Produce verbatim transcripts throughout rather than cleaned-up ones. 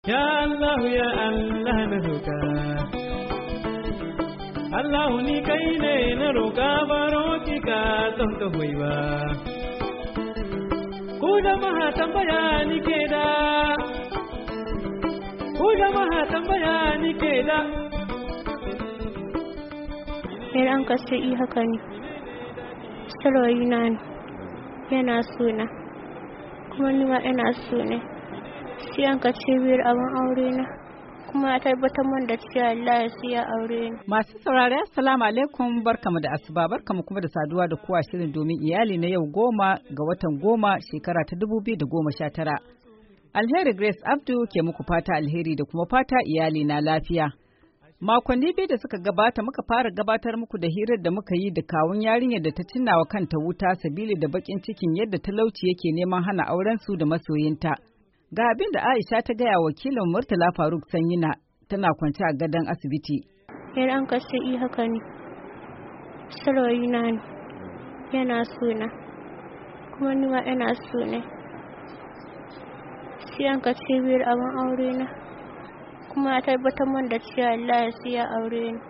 Ya Allah ya Allah na roƙa Allah ni kai ne na roƙa baro ki ka don ka hoyi ba ku jama'a tambaya ni ke da ku jama'a tambaya ni ke da Yar an kasu yi haka ne sarwayi na ne yana suna kuma ni ma ina so ne sai an ka ce biyar abin aure na kuma ya tabbatar man da cewa Allah ya siya aure ni. Masu saurari assalamu alaikum, barkamu da asuba, barkamu kuma da saduwa da kowa shirin domin iyali na yau goma ga watan goma shekara ta dubu biyu da goma sha tara. Alheri Grace Abdu ke muku fata alheri da kuma fata iyali na lafiya. Makonni biyu da suka gabata muka fara gabatar muku da hirar da muka yi da kawun yarinyar da ta cinnawa kanta wuta sabili da bakin cikin yadda talauci yake neman hana auren su da masoyinta. Ga abin da Aisha ta gaya wakilin Murtala Faruk Sanyina tana kwance a gadon asibiti. Yar an kashe yi haka ne. Sarwayi na ne. Yana suna. Kuma ni ma ina so ne. Sai an kace biyar abin aure na. Kuma ya tabbatar man da cewa Allah ya siya aure ni.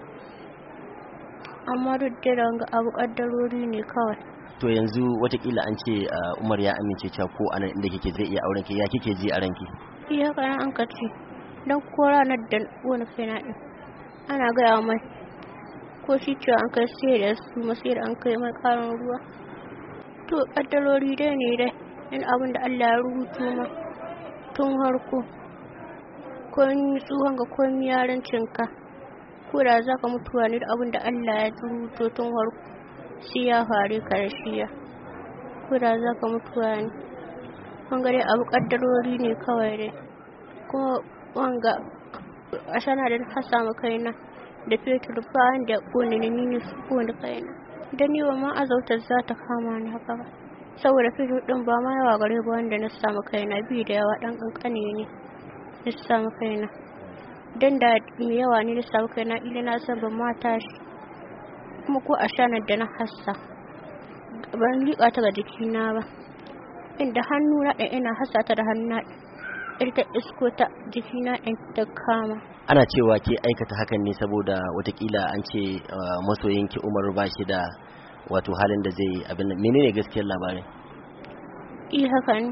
Amma duk da ranga abu kaddarori ne kawai. To yanzu watakila an ce Umar ya amince cewa ko anan inda kike zai iya auren ki, ya kike ji a ranki? Iya kana an kace dan ko ranar da wani fina din ana gaya mai ko shi cewa an kai sai da su masir an kai mai karin ruwa. To kaddarori dai ne dai in abin da Allah ya rubuto ma tun harko ko ni tsuhon ga ko mi yarancinka ko da zaka mutuwa ne da abin da Allah ya rubuto tun harko shi ya faru karshiya ko da za ka mutuwa ne wanga dai abu kaddarori ne kawai dai kuma wanga a sana da na samu kaina da fetur bayan da kone ne ne su kone kaina don yi wa ma azautar za ta kama ni haka ba saboda fetur din ba ma yawa gare ba wanda na samu kaina bi da yawa dan kankane ne na samu kaina don da mai yawa ne na samu kaina ila na san ban mata shi kuma ko a shanar da na hassa ban liƙa ta ga jikina ba inda hannu na ɗan ina hassa ta da hannu ita isko ta jikina ɗan ta kama. Ana cewa ke aikata hakan ne saboda watakila an ce masoyinki Umar ba shi da wato halin da zai abin nan, menene gaskiyar labarin? I haka ne.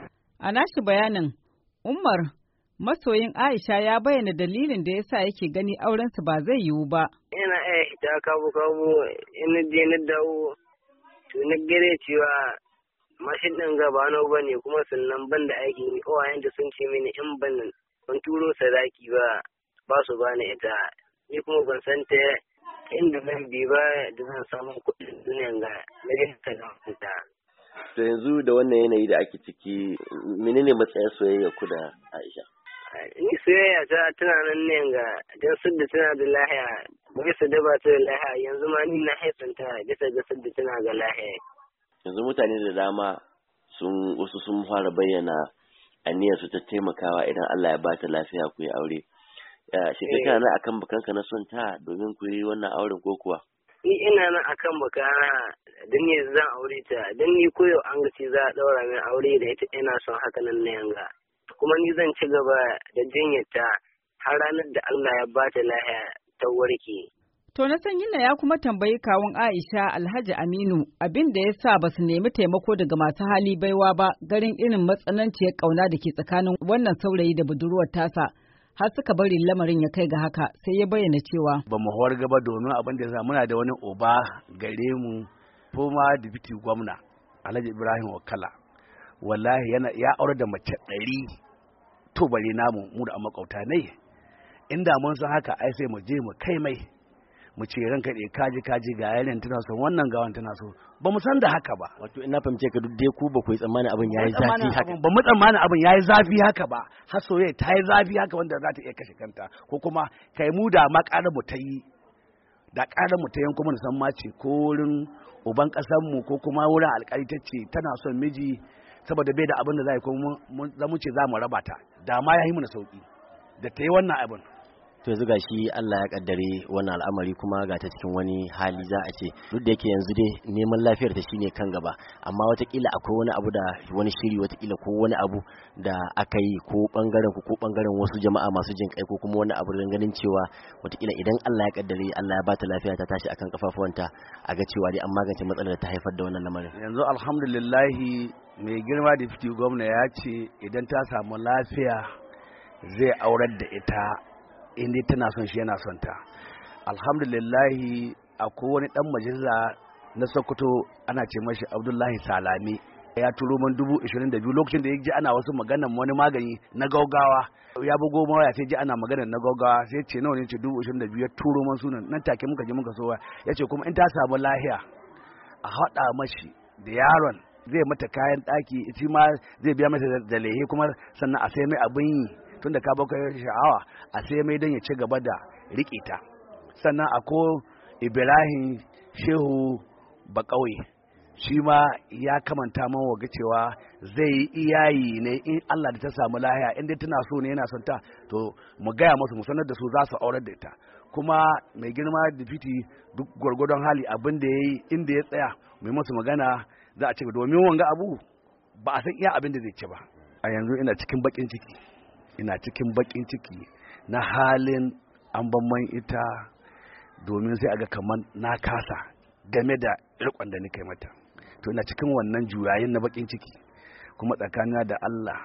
A nashi bayanin Umar masoyin Aisha ya bayyana dalilin da yasa yake gani aurensu ba zai yiwu ba. Ina iya ita kabu kabu ina je na dawo to na gare cewa mashin ɗin gaba na ba ne kuma sannan ban da aikin yi kawayen da sun ce mini in ban ban turo sadaki ba ba su bani ita ni kuma ban san ta inda zan bi ba da zan samu kuɗin duniyan ga na ta da To yanzu da wannan yanayi da ake ciki menene matsayin soyayya ku da Aisha? Ni soyayya ta tana nan ne ga dan sadda tana da lahiya bisa da ba ta da lahiya yanzu ma ni na haifanta bisa ga sadda tana ga lahiya. Yanzu mutane da dama sun wasu sun fara bayyana aniyar su ta taimakawa idan Allah ya bata lafiya ku yi aure. Shi kai kana nan akan bakanka na son ta domin ku yi wannan auren ko kuwa? Ni ina nan akan bakana dan ne zan aure ta dan ni koyo an ga ce za a daura min aure da ita ina son haka nan ne yanga. Kuma ni zan ci gaba da jinyarta har ranar da Allah ya ba ta lahiya ta warke. To na san yinna ya kuma tambayi kawun Aisha Alhaji Aminu abin da ya sa ba su nemi taimako daga masu hali baiwa ba garin irin matsananciyar ƙauna da ke tsakanin wannan saurayi da budurwar tasa har suka bari lamarin ya kai ga haka sai ya bayyana cewa. Ba mu hawar gaba domin abin da ya muna da wani oba gare mu kuma dibiti gwamna Alhaji Ibrahim Wakala. Wallahi yana ya aure da mace ɗari to bare namu mu da makauta ne inda mun san haka ai sai mu je mu kai mai mu ce ranka dai kaji kaji ga yayin tana son wannan gawan tana so ba mu san da haka ba. Wato ina fahimce ka duk dai ku ba ku yi tsammani abin yayi zafi haka ba mu tsammani abin yayi zafi haka ba har soyayya ta yi zafi haka wanda za ta iya kashe kanta ko kuma kai mu da ma ƙarar mu ta yi da ƙarar mu ta yanko mun san ma ce ko wurin uban ƙasar mu ko kuma wurin alƙali ta ce tana son miji saboda bai da abin da za yi kuma za mu ce za mu raba ta da ma ya yi mana sauki da ta yi wannan abin to yanzu gashi Allah ya kaddare wannan al'amari kuma ga ta cikin wani hali za a ce duk da yake yanzu dai neman lafiyar ta shine kan gaba amma watakila akwai wani abu da wani shiri watakila ko wani abu da aka yi ko bangaren ku ko bangaren wasu jama'a masu jin kai ko kuma wani abu da ganin cewa watakila idan Allah ya kaddare Allah ya bata lafiya ta tashi akan kafafuwanta a ga cewa dai an magance matsalar da ta haifar da wannan lamarin. Yanzu alhamdulillah mai girma da fiti gwamna ya ce idan ta samu lafiya zai aurar da ita inda tana son shi yana son ta. Alhamdulillahi akwai wani dan majalisa na Sokoto ana ce mashi Abdullahi Salami ya turo man dubu ishirin da biyu lokacin da ya ji ana wasu maganan wani magani na gaugawa ya bugo ma waya sai ji ana maganan na gaugawa sai ce nawa ne ce dubu ishirin da biyu ya turo man sunan nan take muka je muka so ya ce kuma in ta samu lahiya a haɗa mashi da yaron zai mata kayan ɗaki ita ma zai biya mata da lehe kuma sannan a sai mai abin yi tunda ka baka sha'awa a sai mai don ya ci gaba da riƙe ta. Sannan ako Ibrahim Shehu Bakauye shi ma ya kamanta man waga cewa zai yi iyayi ne in Allah da ta samu lahiya inda tana so ne yana son ta to mu gaya masu mu sanar da su za su aurar da ita. Kuma mai girma da fiti duk gwargwadon hali abin da ya yi inda ya tsaya mai masu magana za a ci domin wanga abu ba a san iya abin da zai ci ba. A yanzu ina cikin bakin ciki ina cikin bakin ciki na halin an man ita domin sai aga kamar na kasa game da rikon da nake mata to ina cikin wannan juyayin na bakin ciki kuma tsakanina da Allah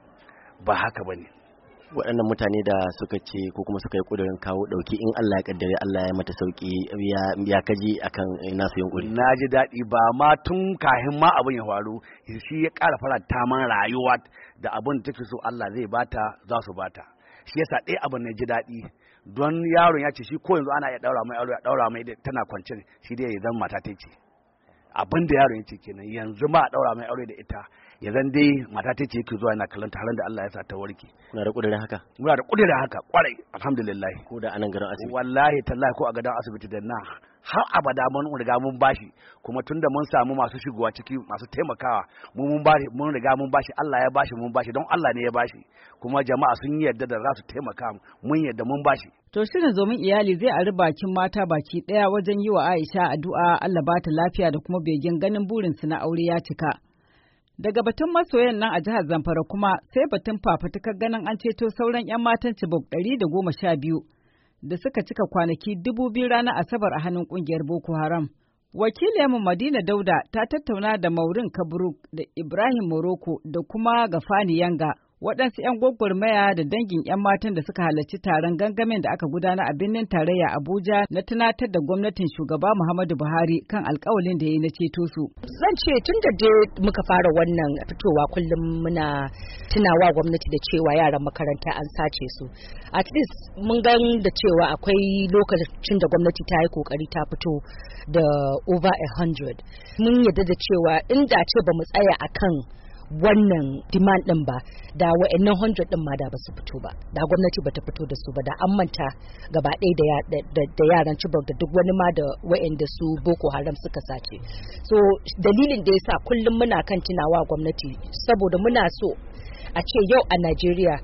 ba haka bane. Waɗannan mutane da suka ce ko kuma suka yi ƙudurin kawo ɗauki in Allah ya kaddare Allah ya mata sauki ya kaji akan nasu yunkuri. Na ji daɗi ba ma tun kahin ma abin ya faru shi ya ƙara faranta man rayuwa da abin da take so Allah zai bata za su bata shi yasa ɗaya abin na ji daɗi don yaron ya ce shi ko yanzu ana iya ɗaura mai aure ɗaura mai tana kwance shi dai ya zama mata ta ce abin da yaron ya ce kenan yanzu ma a ɗaura mai aure da ita ya zan dai mata ta ce yake zuwa yana kallon taron da Allah ya sa ta warke. Muna da kudirin haka? Muna da kudirin haka kwarai alhamdulillah. Ko da anan garin asibiti? Wallahi tallahi ko a gadan asibiti da na har abada mun riga mun bashi kuma tunda mun samu masu shigowa ciki masu taimakawa mu mun bashi mun riga mun bashi Allah ya bashi mun bashi don Allah ne ya bashi kuma jama'a sun yarda da za su taimaka mun yarda mun bashi. To shirin zomin iyali zai ari bakin mata baki daya wajen yi wa Aisha addu'a Allah ba ta lafiya da kuma begen ganin burinsu na aure ya cika. Daga batun masoyan nan a jihar Zamfara kuma sai batun fafutukar ganin an ceto sauran 'yan matan Chibok ɗari da goma sha biyu da suka cika kwanaki dubu biyu ranar Asabar a hannun ƙungiyar Boko Haram. Wakiliyarmu Madina Dauda ta tattauna da Maurin Kabruk da Ibrahim Moroko da kuma Gafani Yanga waɗansu 'yan gwagwarmaya da dangin 'yan matan da suka halarci taron gangamin da aka gudana a birnin tarayya Abuja na tunatar da gwamnatin shugaba Muhammadu Buhari kan alkawalin da ya yi na ceto su. Zan ce tun da dai muka fara wannan fitowa kullum muna tunawa gwamnati da cewa yaran makaranta an sace su. At least mun gan da cewa akwai lokacin da gwamnati ta yi kokari ta fito da over a hundred. Mun yarda da cewa inda ce ba mu tsaya akan wannan demand din ba da wa'annan hundred din ma da ba su fito ba da gwamnati bata fito da su ba da an manta gaba ɗaya da yaran Chibok da duk wani ma da wa'anda su Boko Haram suka sace. So dalilin da yasa kullum muna kan tunawa gwamnati saboda muna so a ce yau a Najeriya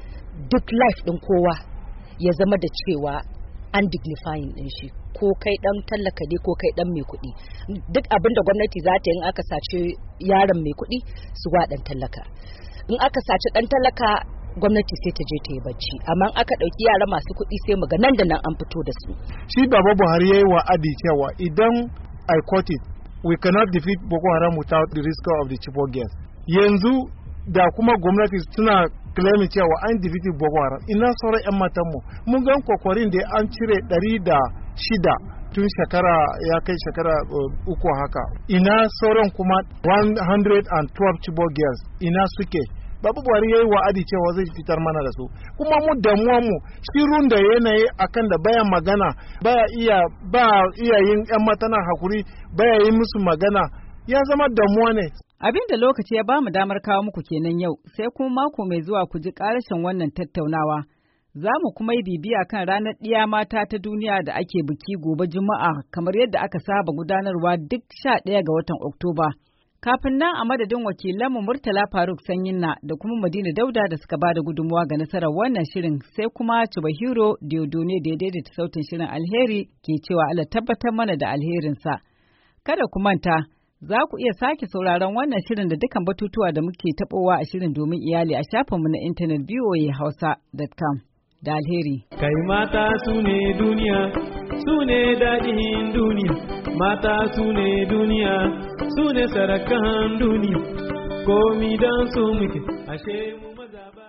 duk life din kowa ya zama da cewa an dignifying din shi ko kai dan tallaka ne ko kai dan mai kuɗi duk abin da gwamnati za ta yi in aka sace yaron mai kuɗi su wa dan tallaka in aka sace dan tallaka gwamnati sai ta je ta yi bacci amma in aka ɗauki yara masu kuɗi sai mu ga nan da nan an fito da su. Shi Baba Buhari yayi wa'adi cewa idan I quote it we cannot defeat Boko Haram without the risk of the Chibok girls. Yanzu da kuma gwamnati suna claim cewa an defeat Boko Haram ina sauran 'yan matanmu mun gan kokorin da an cire ɗari da shida tun shekara ya kai shekara uh, uku haka ina sauran kuma one hundred twelve Chibok girls ina suke. Babu Buhari yayi wa'adi cewa zai fitar mana da su kuma mu damuwa mu shirun da yanayi akan da baya magana baya iya ba iya yin 'yan matana hakuri baya yi musu magana ya zama damuwa ne. Abin da lokaci ya bamu damar kawo muku kenan yau, sai kuma mako mai zuwa ku ji ƙarashin wannan tattaunawa. Za mu kuma yi bibiya kan ranar ɗiya mata ta duniya da ake biki gobe Juma'a kamar yadda aka saba gudanarwa duk sha ɗaya ga watan Oktoba. Kafin nan a madadin wakilanmu Murtala Faruk Sanyinna da kuma Madina Dauda da suka bada gudunmawa ga nasarar wannan shirin sai kuma Chubahiro Diodone da ya daidaita sautin shirin alheri ke cewa Allah tabbatar mana da alherinsa. Kada ku manta, za ku iya sake sauraron wannan shirin da dukkan batutuwa da muke taɓowa a shirin domin iyali a shafinmu na intanet v o a hausa dot com da alheri. Kai mata su ne duniya, su ne daɗin duniya, mata su ne duniya, su ne sarakan duniya, komi don su muke, ashe mu maza ba.